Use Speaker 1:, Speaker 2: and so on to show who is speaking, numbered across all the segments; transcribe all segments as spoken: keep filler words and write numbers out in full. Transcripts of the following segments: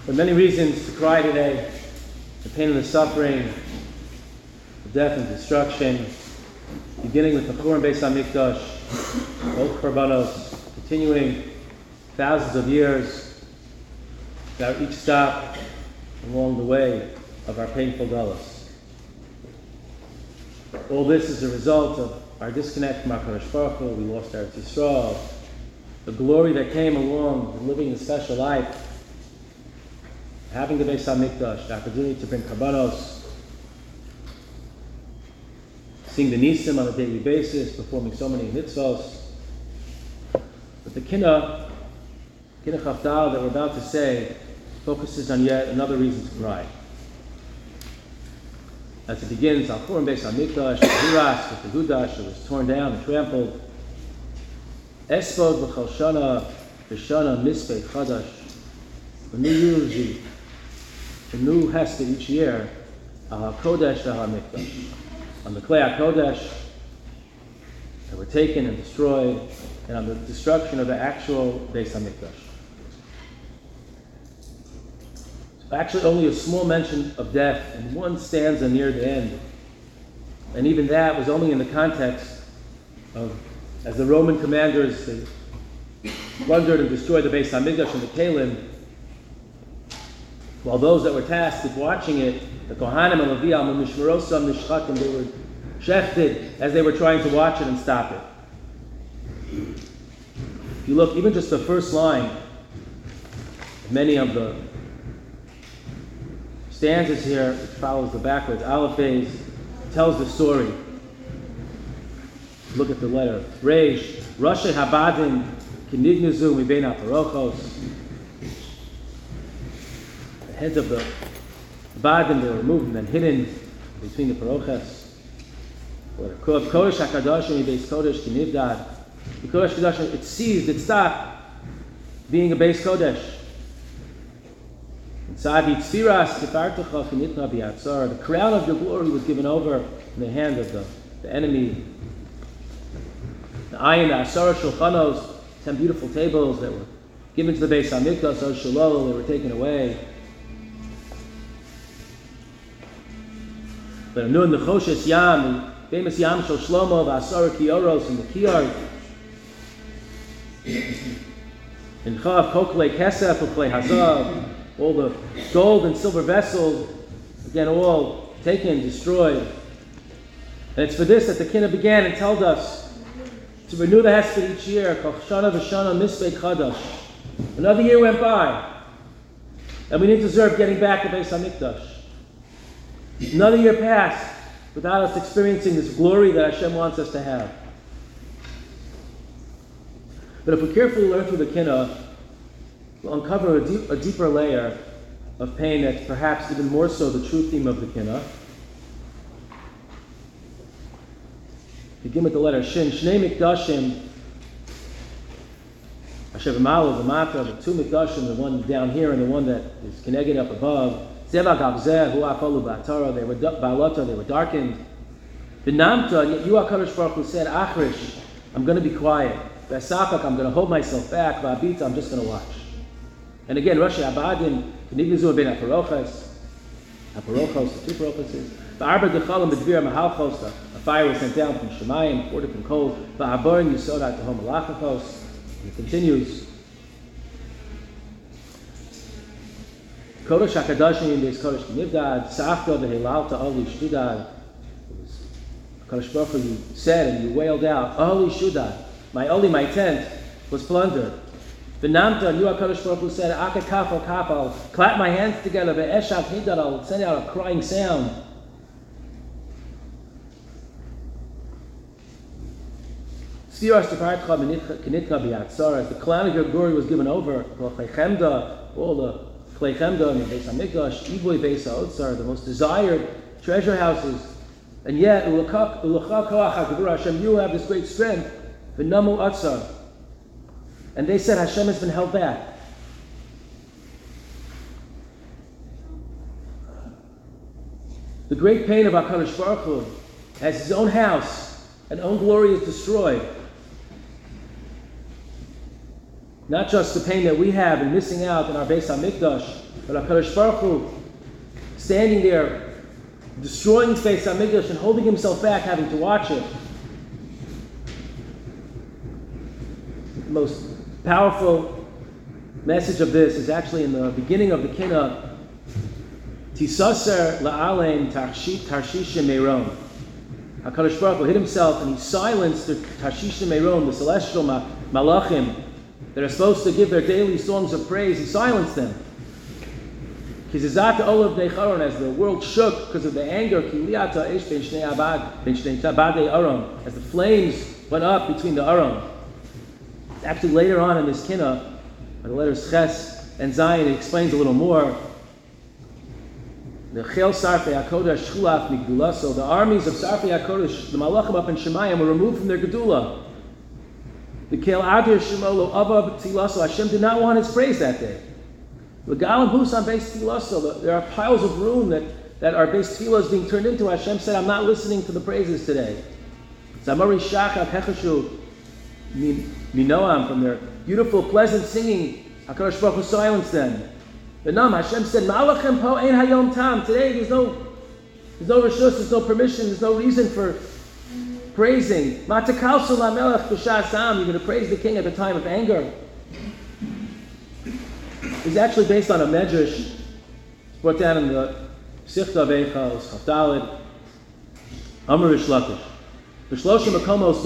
Speaker 1: There are many reasons to cry today. The pain and the suffering, the death and destruction, beginning with the Churban Beis HaMikdash, both Korbanos, continuing thousands of years without each stop along the way of our painful galus. All this is a result of our disconnect from HaKadosh Baruch Hu. We lost our Eretz Yisrael. The glory that came along with living a special life, having the Beis HaMikdash, the opportunity to bring Korbanos, seeing the Nisim on a daily basis, performing so many mitzvos. But the Kinnah, Kinnah Chavdal that we're about to say, focuses on yet another reason to cry. As it begins, Al Churban Beis HaMikdash, the Hiras with the Hudash, it was torn down and trampled. Esbod v'chol shana, v'shana mispei chadash. A new eulogy, a new hesed each year, Al HaKodesh v'HaMikdash. On the Klei HaKodesh that were taken and destroyed, and on the destruction of the actual Beis HaMikdash. Actually, only a small mention of death in one stanza near the end. And even that was only in the context of, as the Roman commanders, they plundered and destroyed the Beis HaMikdash and the Kalim, while those that were tasked with watching it, the Kohanim and Leviim, Mishmerosam, Nishchakim, they were shechted as they were trying to watch it and stop it. If you look, even just the first line, many of the stanzas here, which follows the backwards Aleph, tells the story. Look at the letter. Reish, Rashi Habadim, Kinignazu, Mibein HaParochos. The heads of the Badim, they were removed and then hidden between the Paroches. Kodesh HaKadosh, Mibeis Kodesh, Kinivdad. The Kodesh HaKadosh, it ceased, it stopped being a Beis Kodesh. The crown of your glory was given over in the hand of the, the enemy. The ayin, the asara shulchanos, ten beautiful tables that were given to the Beis HaMikdash, or shalol, they were taken away. But Anun, the Choshes Yam, the famous Yam Shel Shlomo, the asara kioros, and the kiyar. In Chav, Koklei Kesef, Koklei Hazav, all the gold and silver vessels, again, all taken, destroyed. And it's for this that the Kinnah began and told us to renew the Hesped each year. Shana v'shana mispei chadash. Another year went by, and we didn't deserve getting back to Beis HaMikdash. Another year passed without us experiencing this glory that Hashem wants us to have. But if we carefully learn through the Kinnah, we'll uncover a, deep, a deeper layer of pain that's perhaps even more so the true theme of the Kinnah. Begin with the letter Shin. Shnei Mikdashim, Asher v'malu v'mata, the two Mikdashim, the one down here and the one that is connected up above. Zeva gavzeh, hu afalu ba'atara, they were ba'alata, they were darkened. V'namta, yet you HaKadosh Baruch Hu said, Achrish, I'm going to be quiet. V'asafak, I'm going to hold myself back. V'abita, I'm just going to watch. And again, Rashi Abadim, Knignazu ben Aparochos, Aparochos, the two Parochos. Ba'arba dechalim b'dvir mahalchos, a fire was sent down from Shemayim, four different coals. Ba'aborin yisodat tehom malachachos. And it continues. Kodesh HaKadoshim beis Kodesh Kinivdad, Safta v'helalta ali shdudad. Kodesh Baruch Hu, you said and you wailed out, Ali Shudad, my only my tent was plundered. V'namta, you HaKadosh Baruch Hu said, Aka kafal kafal, clap my hands together, ve'eshav nidad, I'll send out a crying sound. Sfiras teparatcha k'nitka b'yatzar, as the cloud of your glory was given over, all the Klei Chemda and the Beis HaMikdash, Ivoy Beis HaOtzar, the most desired treasure houses. And yet, Ulachak Koach HaGevurah Hashem, you have this great strength, v'namu atzar. And they said Hashem has been held back. The great pain of HaKadosh Baruch Hu, as his own house and own glory is destroyed. Not just the pain that we have in missing out in our Beis HaMikdash, But HaKadosh Baruch Hu, standing there, destroying the Beis HaMikdash and holding himself back, having to watch it. The most powerful message of this is actually in the beginning of the Kinnah. Tisaser la'alein tarshish meiron. HaKadosh Baruch Hu hid himself and he silenced the tarshish meiron, the celestial malachim that are supposed to give their daily songs of praise. He silenced them. Kizizat olav bnei charon, as the world shook because of the anger. Kiliata eish ben shnei abad ben shnei tabadei aron, as the flames went up between the aron. Actually, later on in this Kinnah, the letters Ches and Zayin, it explains a little more. The Chel Sarfei HaKodesh Shulaf Migdula. So the armies of Sarfei HaKodesh, the Malachim up in Shemayim, were removed from their Gedula. The Kel Adir Shemolo Abba Tzilaso. Hashem did not want his praise that day. The Galam Busan based Tzilaso. There are piles of ruin that, that are based tefillas being turned into. Hashem said, I'm not listening to the praises today. Zamari Shachak Hechashu Minoam, from their beautiful, pleasant singing, HaKadosh Baruch Hu silenced them. But no, Hashem said, Malachem po ein hayom tam. Today there's no, there's no reshus, there's no permission, there's no reason for praising. Matakalsu lamelech b'shas am. You're going to praise the king at the time of anger. It's actually based on a medrash. It's brought down in the Sichta Veicha, Chavdalid, Amar Rish Lakish. There were three times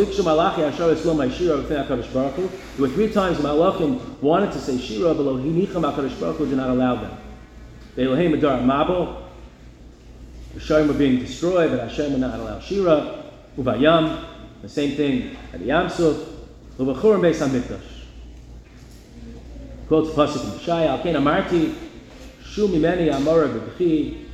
Speaker 1: the Malachim wanted to say Shira, but HaKadosh Baruch Hu did not allow them. The Elohim Adar Mabel, the Sharim were being destroyed, but Hashem would not allow Shira. Uvayam, the same thing at the Yam Suf. Uvachur and Beis HaMikdash. Quotes Pasuk in Shai, Al Ken Amarti, Shu Mimeni Amora B'B'chi.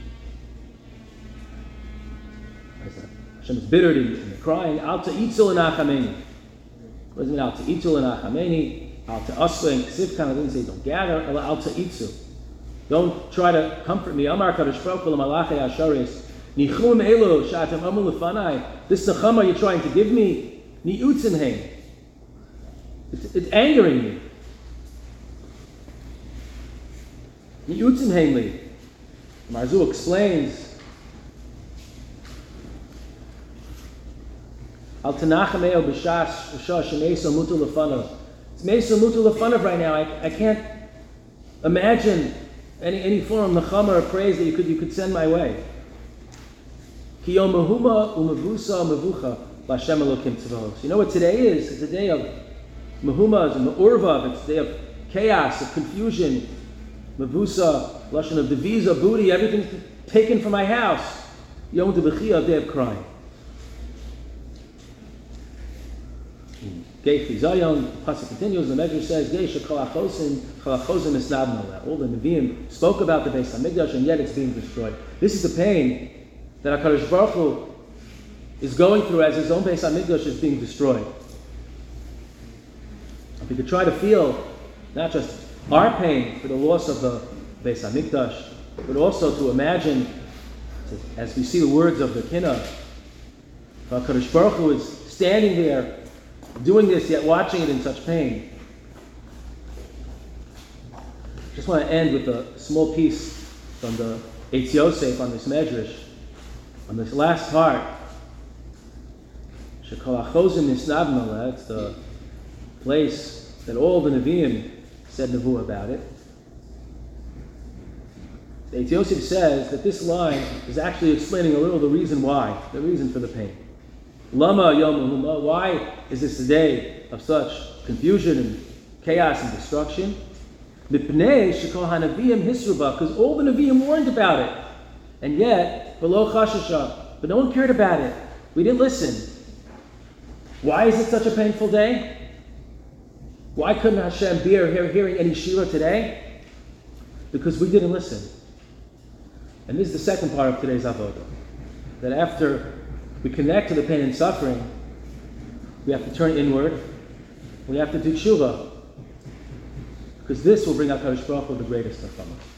Speaker 1: Hashem is bitter and crying. Al Ta'itzel L'Nachameni. What does it mean? Al Ta'itzel L'Nachameni. Al Ta'asla and Ksiv kind of didn't say don't gather. Al Ta'itzel. Don't try to comfort me. Amar Kadosh Baruch Hu L'Malachei Asharis. Nichum Elu Sh'atem Amu L'Fanai. This Nechama you're trying to give me. Ni'utzim Heim. It's, it's angering me. Ni'utzim Heim Li. Marzu explains. Al Tanachameo b'shas b'shas shemeso mutu lefanav. It's meso mutu lefanav right now. I, I can't imagine any any form of nechama or praise that you could you could send my way. Ki yom mehuma umevusa mevucha l'Hashem Elokim tzvaos. You know what today is? It's a day of mehuma and me'urvav. It's a day of chaos, of confusion. Mevusa, lashon of divisa, booty, everything's taken from my house. Yom Tebechia, a day of crying. Geifi Zayon, the pasuk continues, the Medrash says, Geisha Kalachosim, Kalachosim Isnabno. All the Nevi'im spoke about the Beis HaMikdash, and yet it's being destroyed. This is the pain that HaKadosh Baruch Hu is going through as his own Beis HaMikdash is being destroyed. If we could try to feel not just our pain for the loss of the Beis HaMikdash, but also to imagine, as we see the words of the Kinnah, HaKadosh Baruch Hu is standing there doing this, yet watching it in such pain. Just want to end with a small piece from the Eitz Yosef on this Medrash. On this last part, Shekol HaChozim Nisnavna, that's the place that all the Nevi'im said Nevuah about it. The Eitz Yosef says that this line is actually explaining a little the reason why, the reason for the pain. Lama Yom Huma, why is this a day of such confusion and chaos and destruction? Mipnei Shekol HaNevi'im Hisruba, because all the Nevi'im warned about it. And yet, below Chashasha, but no one cared about it. We didn't listen. Why is it such a painful day? Why couldn't Hashem be here hearing any Shira today? Because we didn't listen. And this is the second part of today's Avodah. That after we connect to the pain and suffering, we have to turn inward. We have to do tshuva. Because this will bring HaKadosh Baruch Hu the greatest of us.